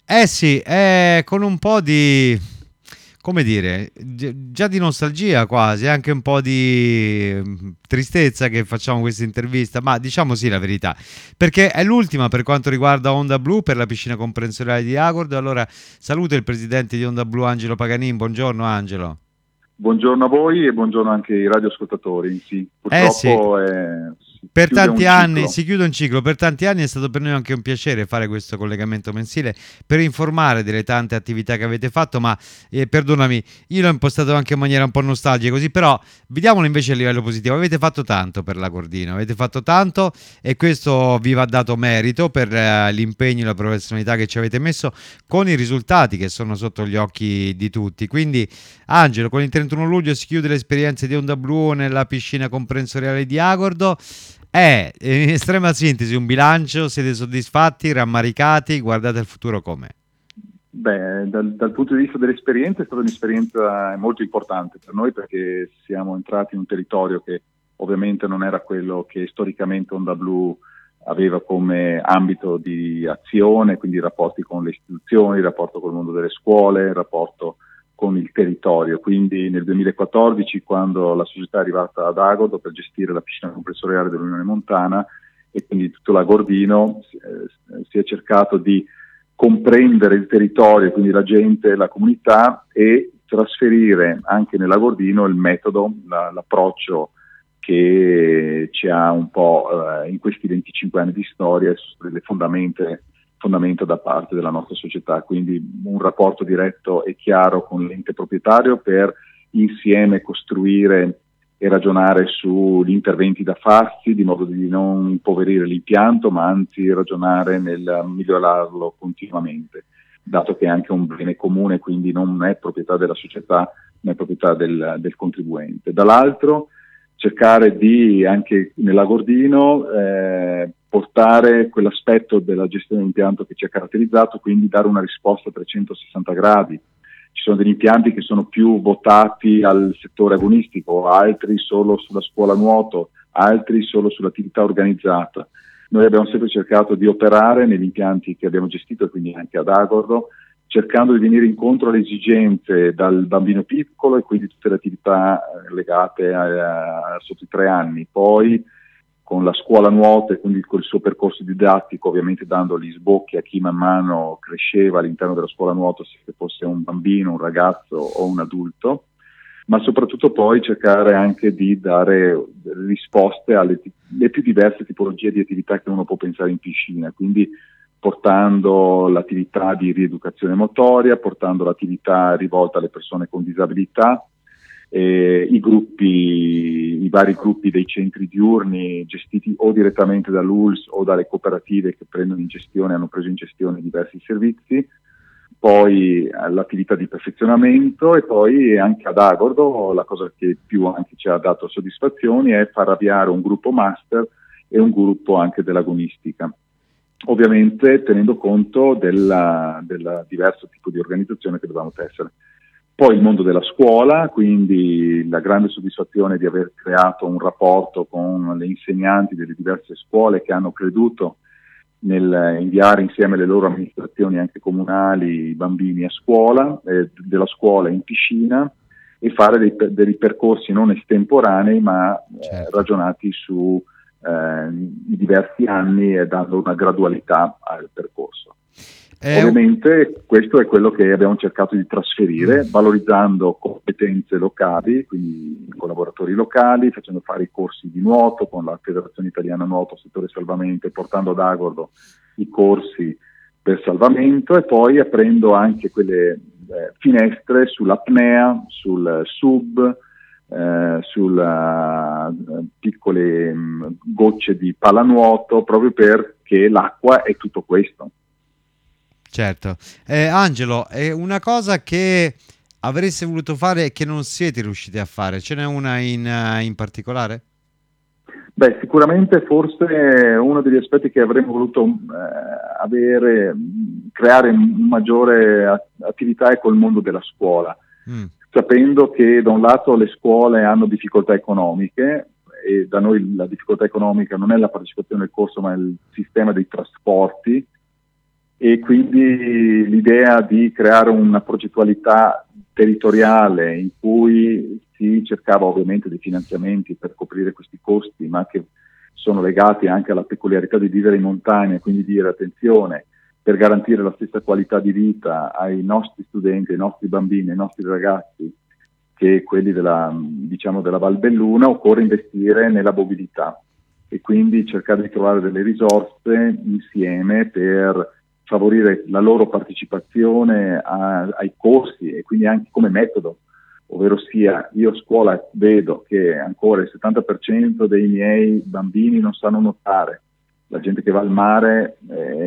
Eh sì, con un po' di, come dire, già di nostalgia quasi, anche un po' di tristezza che facciamo questa intervista, ma diciamo sì la verità, perché è l'ultima per quanto riguarda Onda Blu per la piscina comprensoriale di Agordo. Allora saluto il presidente di Onda Blu, Angelo Paganin. Buongiorno Angelo. Buongiorno a voi e buongiorno anche ai radioascoltatori. Sì, Eh sì, purtroppo si per chiude tanti un anni ciclo. si chiude un ciclo, per tanti anni è stato per noi anche un piacere fare questo collegamento mensile per informare delle tante attività che avete fatto, ma perdonami, io l'ho impostato anche in maniera un po' nostalgica così, però vediamolo invece a livello positivo. Avete fatto tanto per la Cordino, avete fatto tanto e questo vi va dato merito per l'impegno e la professionalità che ci avete messo con i risultati che sono sotto gli occhi di tutti. Quindi Angelo, con il 31 luglio si chiude l'esperienza di Onda Blu nella piscina comprensoriale di Agordo. In estrema sintesi, un bilancio, siete soddisfatti, rammaricati, guardate al futuro come? Beh, dal punto di vista dell'esperienza è stata un'esperienza molto importante per noi perché siamo entrati in un territorio che ovviamente non era quello che storicamente Onda Blu aveva come ambito di azione, quindi i rapporti con le istituzioni, il rapporto col mondo delle scuole, il rapporto con il territorio. Quindi nel 2014, quando la società è arrivata ad Agodo per gestire la piscina comprensoriale dell'Unione Montana e quindi tutto l'Agordino, si è cercato di comprendere il territorio, quindi la gente, la comunità, e trasferire anche nell'Agordino il metodo, l'approccio che ci ha un po' in questi 25 anni di storia le fondamenta da parte della nostra società, quindi un rapporto diretto e chiaro con l'ente proprietario per insieme costruire e ragionare sugli interventi da farsi, di modo di non impoverire l'impianto, ma anzi ragionare nel migliorarlo continuamente, dato che è anche un bene comune, quindi non è proprietà della società, ma è proprietà del contribuente. Dall'altro, cercare di, anche nell'Agordino, portare quell'aspetto della gestione dell'impianto che ci ha caratterizzato, quindi dare una risposta a 360 gradi. Ci sono degli impianti che sono più votati al settore agonistico, altri solo sulla scuola nuoto, altri solo sull'attività organizzata. Noi abbiamo sempre cercato di operare negli impianti che abbiamo gestito, e quindi anche ad Agordo, cercando di venire incontro alle esigenze dal bambino piccolo e quindi tutte le attività legate sotto i 3 anni. Poi con la scuola nuoto e quindi col suo percorso didattico, ovviamente dando gli sbocchi a chi man mano cresceva all'interno della scuola nuoto, se fosse un bambino, un ragazzo o un adulto, ma soprattutto poi cercare anche di dare risposte alle più diverse tipologie di attività che uno può pensare in piscina, quindi portando l'attività di rieducazione motoria, portando l'attività rivolta alle persone con disabilità, i vari gruppi dei centri diurni gestiti o direttamente dall'ULS o dalle cooperative che hanno preso in gestione diversi servizi, poi l'attività di perfezionamento e poi anche ad Agordo la cosa che più anche ci ha dato soddisfazioni è far avviare un gruppo master e un gruppo anche dell'agonistica. Ovviamente tenendo conto del diverso tipo di organizzazione che dovevamo tessere. Poi il mondo della scuola, quindi la grande soddisfazione di aver creato un rapporto con le insegnanti delle diverse scuole che hanno creduto nel inviare insieme alle loro amministrazioni anche comunali i bambini a scuola, della scuola in piscina, e fare dei percorsi non estemporanei ma Certo. ragionati su i diversi anni e dando una gradualità al percorso. È un- Ovviamente questo è quello che abbiamo cercato di trasferire, valorizzando competenze locali, quindi collaboratori locali, facendo fare i corsi di nuoto con la Federazione Italiana Nuoto Settore Salvamento e portando ad Agordo i corsi per salvamento e poi aprendo anche quelle finestre sull'apnea, sul sub, sulle piccole gocce di pallanuoto, proprio perché l'acqua è tutto questo. Certo. Angelo, è una cosa che avreste voluto fare e che non siete riusciti a fare, ce n'è una in particolare? Beh, sicuramente forse uno degli aspetti che avremmo voluto creare maggiore attività è col mondo della scuola, Mm, sapendo che da un lato le scuole hanno difficoltà economiche e da noi la difficoltà economica non è la partecipazione al corso ma il sistema dei trasporti, e quindi l'idea di creare una progettualità territoriale in cui si cercava ovviamente dei finanziamenti per coprire questi costi, ma che sono legati anche alla peculiarità di vivere in montagna, quindi dire attenzione, per garantire la stessa qualità di vita ai nostri studenti, ai nostri bambini, ai nostri ragazzi, che quelli della Val Belluna, occorre investire nella mobilità e quindi cercare di trovare delle risorse insieme per favorire la loro partecipazione ai corsi e quindi anche come metodo, ovvero sia io a scuola vedo che ancora il 70% dei miei bambini non sanno nuotare, la gente che va al mare,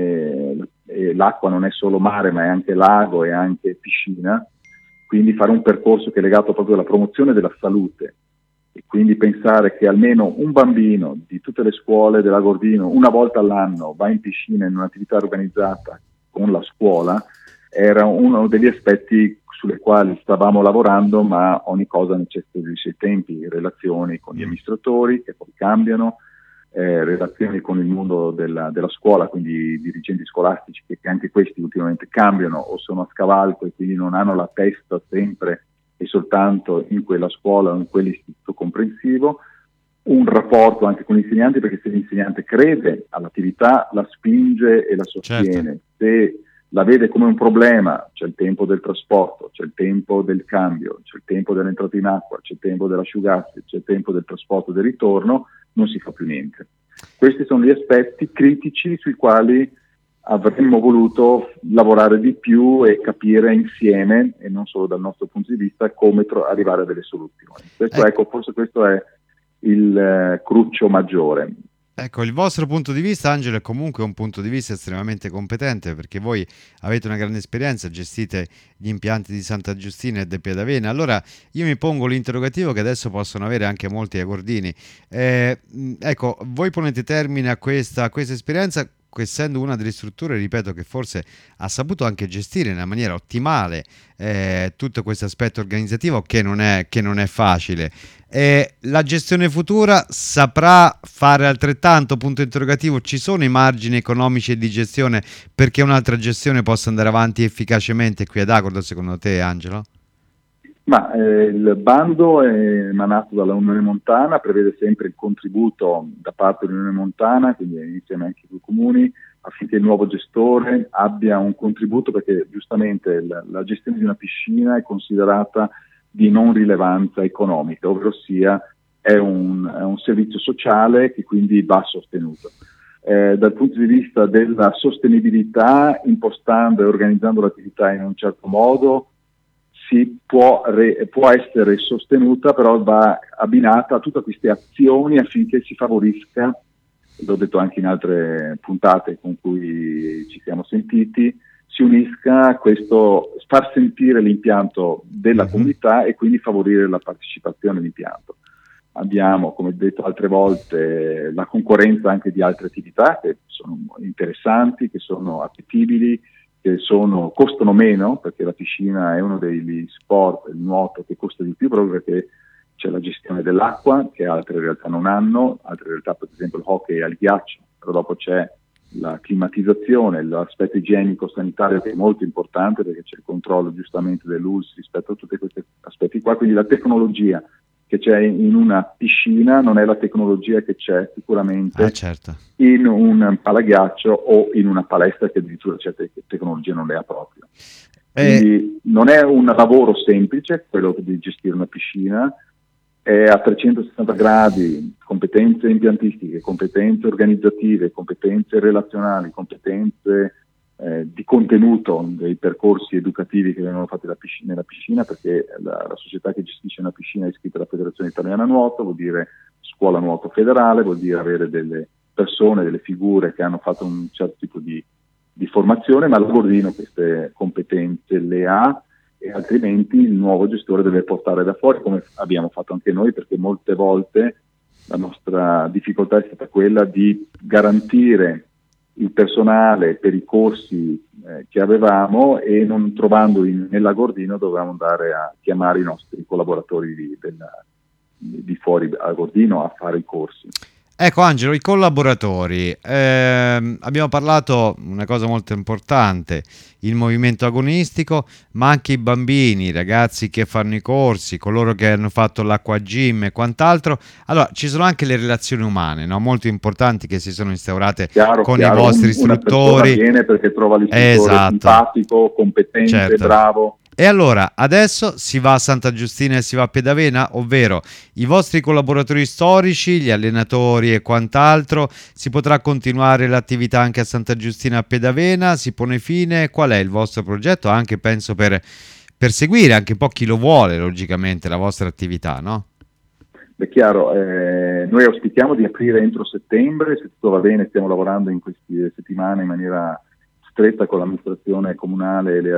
l'acqua non è solo mare ma è anche lago e anche piscina, quindi fare un percorso che è legato proprio alla promozione della salute e quindi pensare che almeno un bambino di tutte le scuole dell'Agordino una volta all'anno va in piscina in un'attività organizzata con la scuola era uno degli aspetti sulle quali stavamo lavorando, ma ogni cosa necessita dei suoi tempi, relazioni con gli amministratori che poi cambiano, relazioni con il mondo della scuola, quindi i dirigenti scolastici che anche questi ultimamente cambiano o sono a scavalco e quindi non hanno la testa sempre e soltanto in quella scuola o in quell'istituto comprensivo, un rapporto anche con gli insegnanti, perché se l'insegnante crede all'attività la spinge e la sostiene, se la vede come un problema c'è il tempo del trasporto, c'è il tempo del cambio, c'è il tempo dell'entrata in acqua, c'è il tempo dell'asciugarsi, c'è il tempo del trasporto e del ritorno, non si fa più niente. Questi sono gli aspetti critici sui quali avremmo voluto lavorare di più e capire insieme, e non solo dal nostro punto di vista, come arrivare a delle soluzioni. Forse questo è il cruccio maggiore. Ecco, il vostro punto di vista, Angelo, è comunque un punto di vista estremamente competente, perché voi avete una grande esperienza, gestite gli impianti di Santa Giustina e De Piadavena. Allora io mi pongo l'interrogativo che adesso possono avere anche molti agordini. Ecco, voi ponete termine a questa esperienza, essendo una delle strutture, ripeto, che forse ha saputo anche gestire in una maniera ottimale tutto questo aspetto organizzativo che non è facile. La gestione futura saprà fare altrettanto? Punto interrogativo. Ci sono i margini economici e di gestione perché un'altra gestione possa andare avanti efficacemente qui ad Agordo, secondo te, Angelo? Ma il bando è emanato dalla Unione Montana, prevede sempre il contributo da parte dell'Unione Montana, quindi insieme anche ai comuni, affinché il nuovo gestore abbia un contributo, perché giustamente la gestione di una piscina è considerata di non rilevanza economica, ovvero sia è un servizio sociale che quindi va sostenuto. Dal punto di vista della sostenibilità, impostando e organizzando l'attività in un certo modo, può essere sostenuta, però va abbinata a tutte queste azioni affinché si favorisca, l'ho detto anche in altre puntate con cui ci siamo sentiti, si unisca a questo, far sentire l'impianto della comunità e quindi favorire la partecipazione all'impianto. Abbiamo, come detto altre volte, la concorrenza anche di altre attività che sono interessanti, che sono appetibili, che costano meno, perché la piscina è uno degli sport, il nuoto, che costa di più proprio perché c'è la gestione dell'acqua, che altre realtà non hanno, altre realtà per esempio il hockey al ghiaccio, però dopo c'è la climatizzazione, l'aspetto igienico-sanitario che è molto importante perché c'è il controllo giustamente dell'ULS rispetto a tutti questi aspetti qua, quindi la tecnologia che c'è in una piscina non è la tecnologia che c'è sicuramente in un palaghiaccio o in una palestra che addirittura certe tecnologie non le ha proprio. Quindi non è un lavoro semplice quello di gestire una piscina, è a 360 gradi, competenze impiantistiche, competenze organizzative, competenze relazionali, competenze di contenuto dei percorsi educativi che vengono fatti nella piscina, perché la società che gestisce una piscina è iscritta alla Federazione Italiana Nuoto, vuol dire scuola nuoto federale, vuol dire avere delle persone, delle figure che hanno fatto un certo tipo di formazione, ma l'Agordino queste competenze le ha, e altrimenti il nuovo gestore deve portare da fuori, come abbiamo fatto anche noi, perché molte volte la nostra difficoltà è stata quella di garantire il personale per i corsi che avevamo, e non trovandoli nell'Agordino dovevamo andare a chiamare i nostri collaboratori di fuori Agordino a fare i corsi. Ecco Angelo, i collaboratori, abbiamo parlato una cosa molto importante, il movimento agonistico, ma anche i bambini, i ragazzi che fanno i corsi, coloro che hanno fatto l'acqua gym e quant'altro. Allora, ci sono anche le relazioni umane, no? Molto importanti che si sono instaurate Chiaro, con i vostri una persona istruttori. viene perché trova l'istruttore Esatto, simpatico, competente, certo. bravo. E allora, adesso si va a Santa Giustina e si va a Pedavena, ovvero i vostri collaboratori storici, gli allenatori e quant'altro, si potrà continuare l'attività anche a Santa Giustina a Pedavena, si pone fine, qual è il vostro progetto? Anche penso per seguire anche un po' chi lo vuole, logicamente, la vostra attività, no? È chiaro, noi auspichiamo di aprire entro settembre, se tutto va bene stiamo lavorando in queste settimane in maniera stretta con l'amministrazione comunale e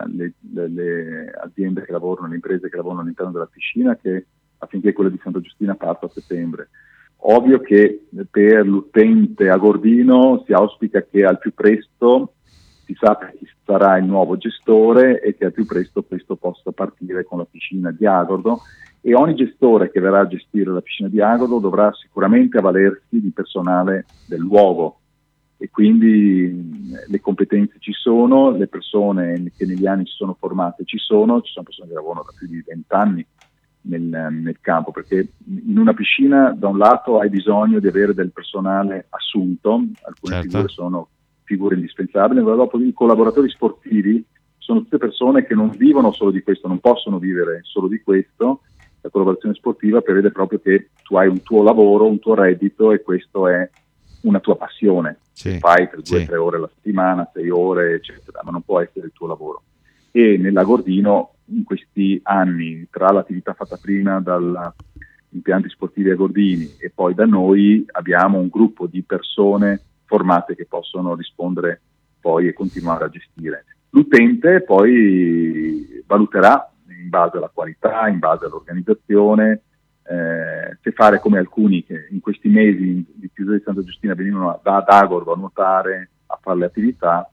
le aziende che lavorano, le imprese che lavorano all'interno della piscina, affinché quella di Santa Giustina parta a settembre. Ovvio che per l'utente agordino si auspica che al più presto si sappia chi sarà il nuovo gestore e che al più presto questo possa partire con la piscina di Agordo, e ogni gestore che verrà a gestire la piscina di Agordo dovrà sicuramente avvalersi di personale del luogo, e quindi le competenze ci sono, le persone che negli anni si sono formate ci sono persone che lavorano da più di 20 anni nel campo, perché in una piscina da un lato hai bisogno di avere del personale assunto, alcune figure sono figure indispensabili, ma dopo i collaboratori sportivi sono tutte persone che non vivono solo di questo, non possono vivere solo di questo. La collaborazione sportiva prevede proprio che tu hai un tuo lavoro, un tuo reddito, e questo è una tua passione. Sì, fai per 2-3 ore alla settimana, 6 ore, eccetera, ma non può essere il tuo lavoro. E nell'Agordino, in questi anni, tra l'attività fatta prima dagli impianti sportivi Agordini e poi da noi, abbiamo un gruppo di persone formate che possono rispondere poi e continuare a gestire. L'utente poi valuterà in base alla qualità, in base all'organizzazione, se fare come alcuni che in questi mesi di chiusura di Santa Giustina venivano ad Agordo a nuotare, a fare le attività,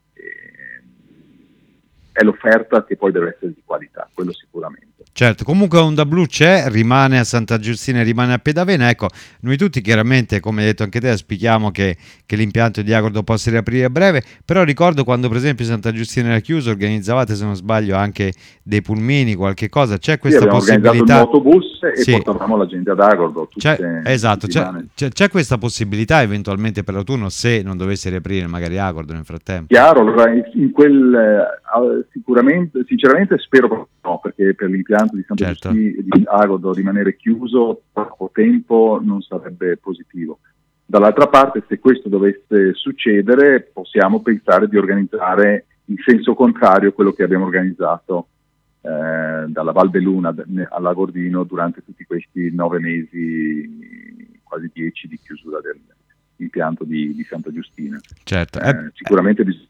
è l'offerta che poi deve essere di qualità, quello sicuramente. Certo, comunque Onda Blu c'è, rimane a Santa Giustina e rimane a Pedavena. Ecco, noi tutti chiaramente, come hai detto anche te, auspichiamo che l'impianto di Agordo possa riaprire a breve, però ricordo quando per esempio Santa Giustina era chiuso, organizzavate, se non sbaglio, anche dei pulmini, qualche cosa, c'è questa possibilità? Abbiamo organizzato un autobus e portavamo la gente ad Agordo. Esatto, c'è questa possibilità eventualmente per l'autunno, se non dovesse riaprire magari Agordo nel frattempo? Chiaro, allora in sicuramente, sinceramente spero no, perché per l'impianto di Santa Giustina e di Agordo rimanere chiuso troppo tempo non sarebbe positivo. Dall'altra parte, se questo dovesse succedere, possiamo pensare di organizzare in senso contrario quello che abbiamo organizzato dalla Val Belluna all'Agordino durante tutti questi 9 mesi, quasi 10 di chiusura dell'impianto di Santa Giustina. Certo. Sicuramente bisogna.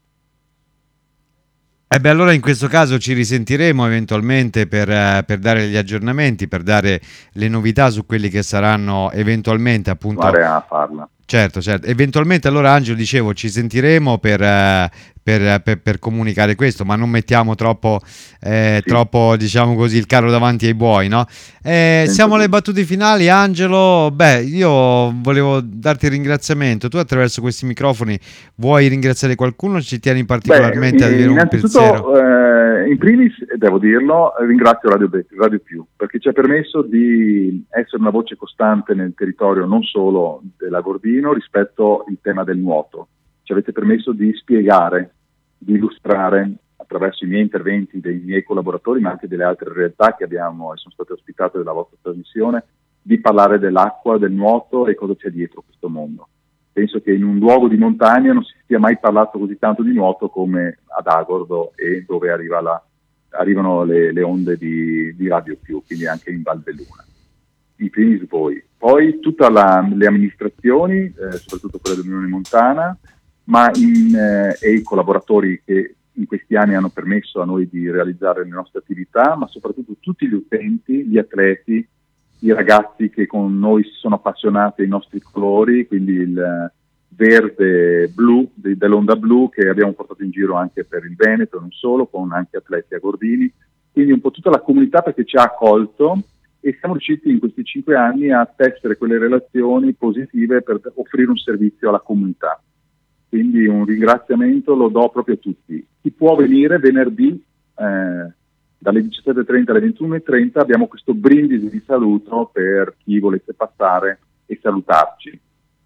Allora in questo caso ci risentiremo eventualmente per dare gli aggiornamenti, per dare le novità su quelli che saranno eventualmente appunto a farla. Certo, eventualmente allora Angelo, dicevo, ci sentiremo per comunicare questo, ma non mettiamo troppo diciamo così il carro davanti ai buoi, no? Siamo alle battute finali, Angelo. Io volevo darti il ringraziamento. Tu attraverso questi microfoni vuoi ringraziare qualcuno? Ci tieni particolarmente a dire un pensiero? In primis, devo dirlo, ringrazio Radio Più, perché ci ha permesso di essere una voce costante nel territorio non solo dell'Agordino rispetto al tema del nuoto. Ci avete permesso di spiegare, di illustrare attraverso i miei interventi, dei miei collaboratori, ma anche delle altre realtà che abbiamo e sono state ospitate dalla vostra trasmissione, di parlare dell'acqua, del nuoto e cosa c'è dietro questo mondo. Penso che in un luogo di montagna non si sia mai parlato così tanto di nuoto come ad Agordo e dove arrivano le onde di Radio Più, quindi anche in Val Belluna. In primis voi. Poi tutte le amministrazioni, soprattutto quelle dell'Unione Montana, e i collaboratori che in questi anni hanno permesso a noi di realizzare le nostre attività, ma soprattutto tutti gli utenti, gli atleti, i ragazzi che con noi si sono appassionati ai nostri colori, quindi il verde blu dell'Onda Blu che abbiamo portato in giro anche per il Veneto, non solo, con anche atleti agordini, quindi un po' tutta la comunità perché ci ha accolto e siamo riusciti in questi 5 anni a tessere quelle relazioni positive per offrire un servizio alla comunità. Quindi un ringraziamento lo do proprio a tutti. Chi può venire venerdì dalle 17.30 alle 21.30 abbiamo questo brindisi di saluto per chi volesse passare e salutarci.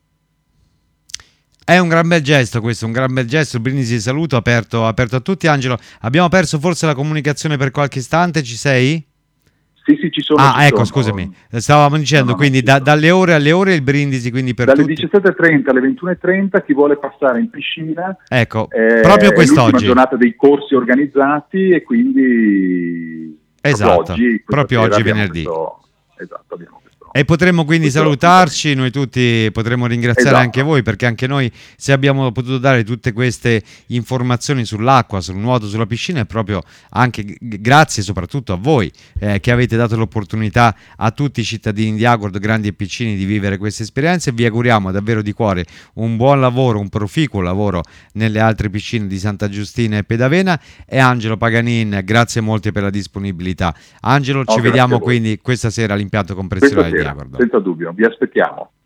È un gran bel gesto questo, un gran bel gesto, il brindisi di saluto aperto a tutti. Angelo, abbiamo perso forse la comunicazione per qualche istante, ci sei? Sì, ci sono. Ah, ecco, scusami, stavamo dicendo, quindi dalle ore alle ore il brindisi, quindi per dalle tutti. 17.30 alle 21.30 chi vuole passare in piscina. Ecco, proprio quest'oggi. È l'ultima giornata dei corsi organizzati e quindi esatto, proprio oggi venerdì. Esatto, abbiamo questo. E potremmo quindi salutarci, noi tutti potremmo ringraziare anche voi, perché anche noi, se abbiamo potuto dare tutte queste informazioni sull'acqua, sul nuoto, sulla piscina, è proprio anche grazie soprattutto a voi che avete dato l'opportunità a tutti i cittadini di Agordo, grandi e piccini, di vivere queste esperienze. Vi auguriamo davvero di cuore un buon lavoro, un proficuo lavoro nelle altre piscine di Santa Giustina e Pedavena. E Angelo Paganin, grazie molte per la disponibilità. Angelo, ci vediamo quindi questa sera all'impianto compressionale di Agordo. Senza dubbio, vi aspettiamo.